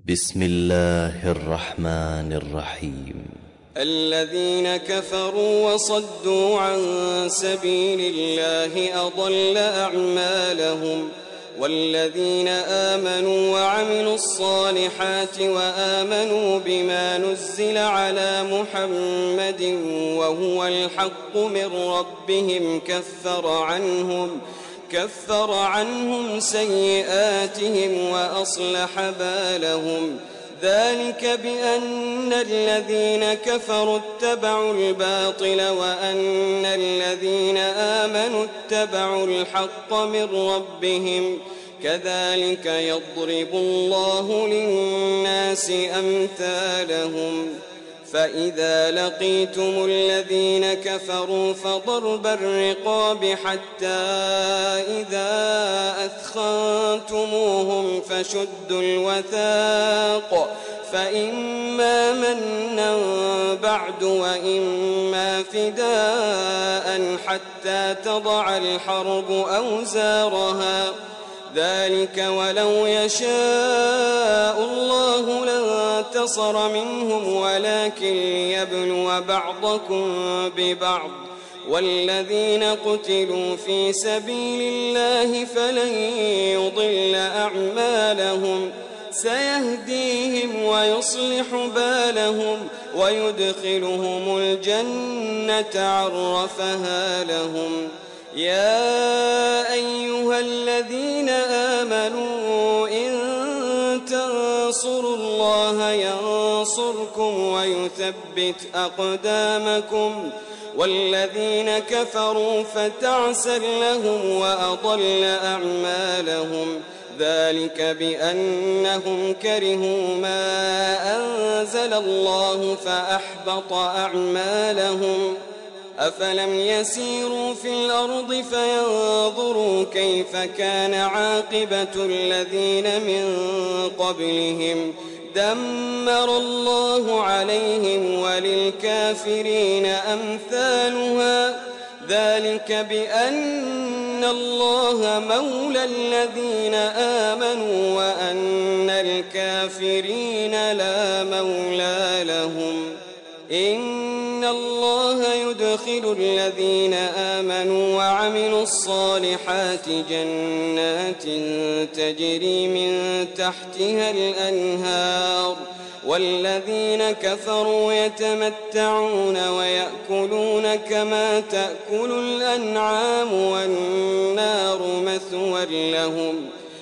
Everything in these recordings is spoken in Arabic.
بسم الله الرحمن الرحيم. الذين كفروا وصدوا عن سبيل الله أضل أعمالهم، والذين آمنوا وعملوا الصالحات وآمنوا بما نزل على محمد وهو الحق من ربهم كفر عنهم سيئاتهم وأصلح بالهم. ذلك بأن الذين كفروا اتبعوا الباطل وأن الذين آمنوا اتبعوا الحق من ربهم، كذلك يضرب الله للناس أمثالهم. فإذا لقيتم الذين كفروا فضرب الرقاب حتى إذا أثخنتموهم فشدوا الوثاق، فإما منا بعد وإما فداء حتى تضع الحرب أوزارها. ذلك ولو يشاء الله لانتصر منهم ولكن ليبلو بعضكم ببعض. والذين قتلوا في سبيل الله فلن يضل أعمالهم، سيهديهم ويصلح بالهم ويدخلهم الجنة عرفها لهم. يا أيها الذين آمنوا إن تنصروا الله ينصركم ويثبت أقدامكم. والذين كفروا فتعسا لهم وأضل أعمالهم. ذلك بأنهم كرهوا ما أنزل الله فأحبط أعمالهم. أفلم يسيروا في الأرض فينظروا كيف كان عاقبة الذين من قبلهم، دمر الله عليهم وللكافرين أمثالها. ذلك بأن الله مولى الذين آمنوا وأن الكافرين لا مولى لهم. إن الله يدخل الذين آمنوا وعملوا الصالحات جنات تجري من تحتها الأنهار، والذين كفروا يتمتعون ويأكلون كما تأكل الأنعام والنار مثوى لهم.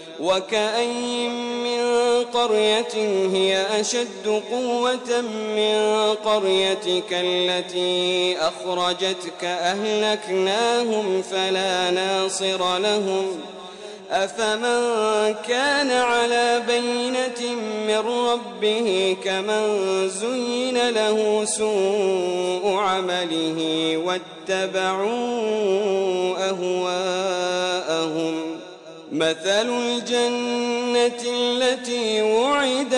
وكأين من قرية هي أشد قوة من قريتك التي أخرجتك أهلكناهم فلا ناصر لهم. أفمن كان على بينة من ربه كمن زين له سوء عمله واتبعوا أهواءهم. مثل الجنة التي وعد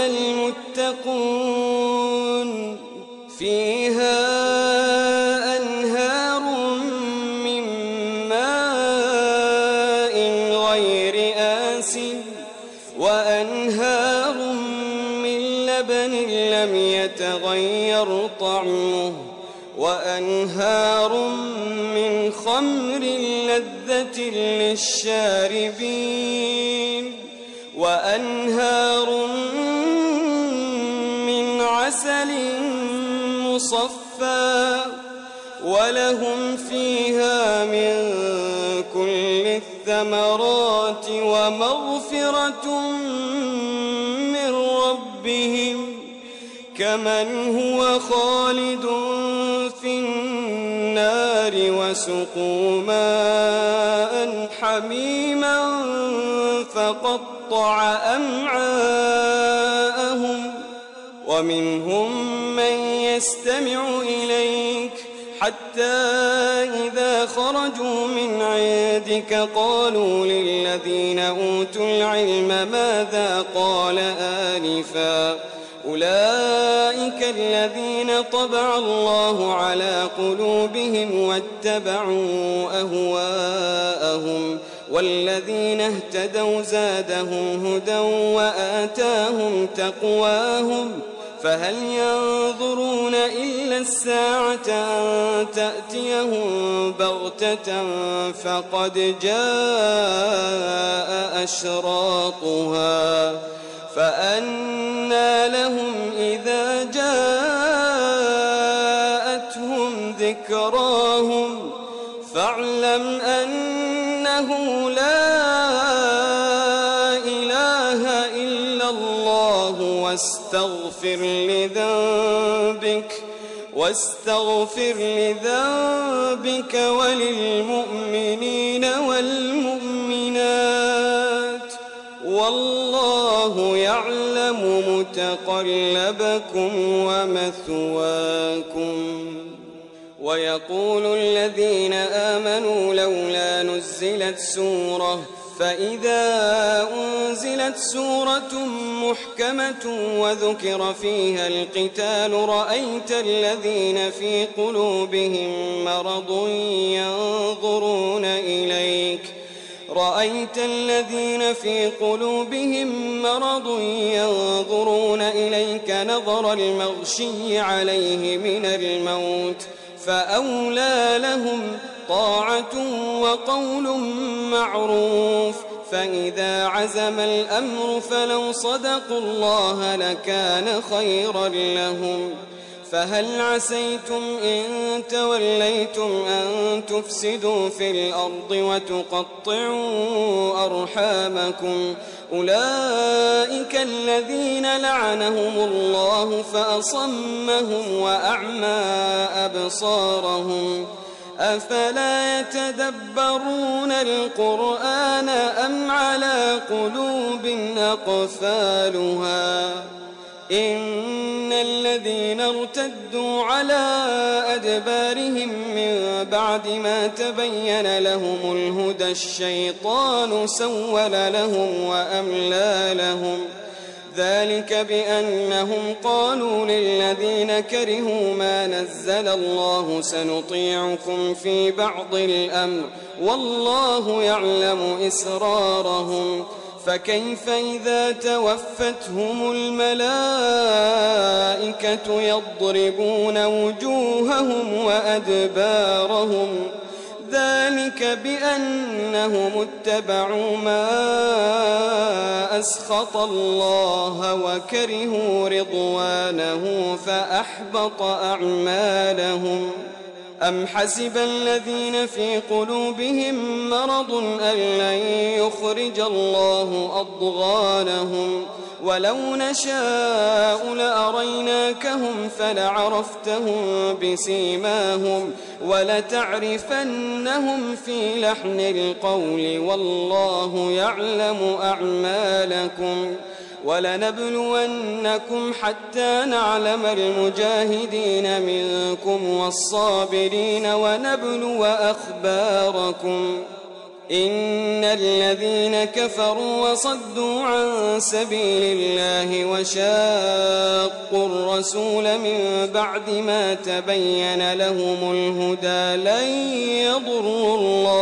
المتقون فيها أنهار من ماء غير آسن وأنهار من لبن لم يتغير طعمه وأنهار من خمر لذة للشاربين وأنهار من عسل مصفى ولهم فيها من كل الثمرات ومغفرة من ربهم كمن هو خالد في النار وسقوا ماء حميما فقطع أمعاءهم. ومنهم من يستمع إليك حتى إذا خرجوا من عندك قالوا للذين أوتوا العلم ماذا قال آنفا. أولئك الذين طبع الله على قلوبهم واتبعوا أهواءهم والذين اهتدوا زادهم هدى وآتاهم تقواهم فهل ينظرون إلا الساعة أن تأتيهم بغتة فقد جاء أشراطها فأنى لهم إذا جاءتهم ذكراهم فاعلم أنه لا إله إلا الله واستغفر لذنبك وللمؤمنين والمؤمنات والله يعلم متقلبكم ومثواكم. ويقول الذين آمنوا لولا نزلت سورة فإذا أنزلت سورة محكمة وذكر فيها القتال رأيت الذين في قلوبهم مرض ينظرون إليك نظر المغشي عليه من الموت فأولى لهم طاعة وقول معروف فإذا عزم الأمر فلو صدقوا الله لكان خيرا لهم. فهل عسيتم إن توليتم أن تفسدوا في الأرض وتقطعوا أرحامكم أولئك الذين لعنهم الله فأصمهم وأعمى أبصارهم أفلا يتدبرون القرآن أم على قلوب أقفالها إن الذين ارتدوا على أدبارهم من بعد ما تبين لهم الهدى الشيطان سول لهم وأملى لهم ذلك بأنهم قالوا للذين كرهوا ما نزل الله سنطيعكم في بعض الأمر والله يعلم إسرارهم فكيف إذا توفتهم الملائكة يضربون وجوههم وأدبارهم ذلك بأنهم اتبعوا ما أسخط الله وكرهوا رضوانه فأحبط أعمالهم. أم حسب الذين في قلوبهم مرض أن لن يخرج الله أضغانهم ولو نشاء لأريناكهم فلعرفتهم بسيماهم ولتعرفنهم في لحن القول والله يعلم أعمالكم. ولنبلونكم حتى نعلم المجاهدين منكم والصابرين ونبلو أخباركم. إن الذين كفروا وصدوا عن سبيل الله وشاقوا الرسول من بعد ما تبين لهم الهدى لن يضروا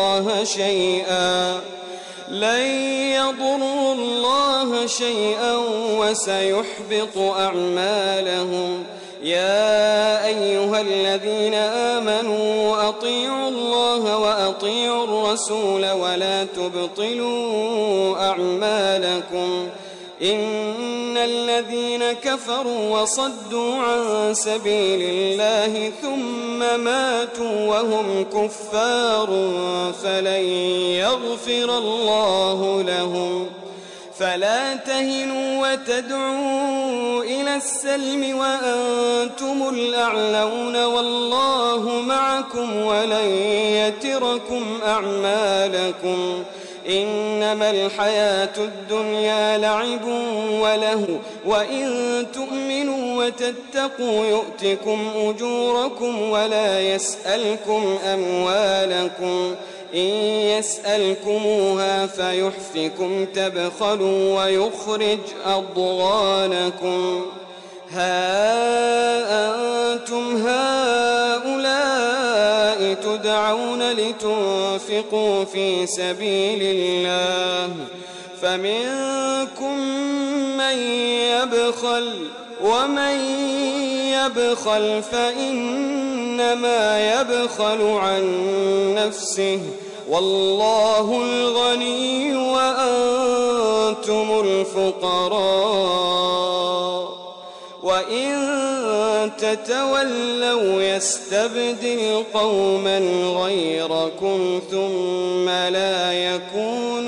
الله شيئا وسيحبط أعمالهم. يا أيها الذين آمنوا أطيعوا الله وأطيعوا الرسول ولا تبطلوا أعمالكم. إن الذين كفروا وصدوا عن سبيل الله ثم ماتوا وهم كفار فلن يغفر الله لهم. فلا تهنوا وتدعوا إلى السلم وأنتم الأعلون والله معكم ولن يتركم أعمالكم. إنما الحياة الدنيا لعب وله وإن تؤمنوا وتتقوا يؤتكم أجوركم ولا يسألكم أموالكم. إن يسألكموها فيحفكم تبخلوا ويخرج أضغانكم. ها أنتم هؤلاء تدعون ولتنفقوا في سبيل الله فمنكم من يبخل ومن يبخل فإنما يبخل عن نفسه والله الغني وأنتم الفقراء وإن تتولوا يستبدل قوما غيركم ثم لا يكونوا